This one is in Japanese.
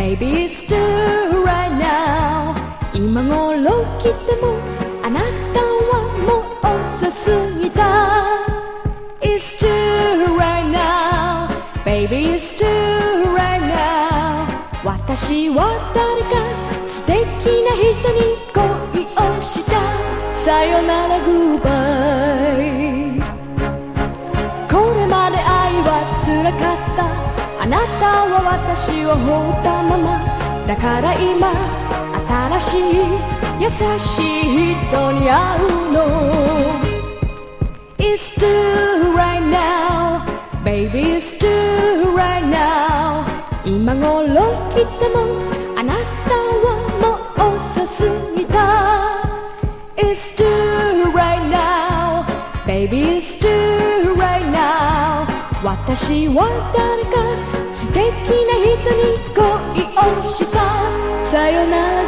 Baby it's true right now 今頃来てもあなたはもう遅すぎた It's true right now Baby it's true right now 私は誰か素敵な人に恋をしたさよならグッバイこれまで愛は辛かったあなたは私を放ったままだから今新しい優しい人に会うの It's true right now Baby it's true right now 今頃来てもあなたはもう遅すぎた It's true right now Baby it's true right now 私は誰か素敵な人に恋をしたさよなら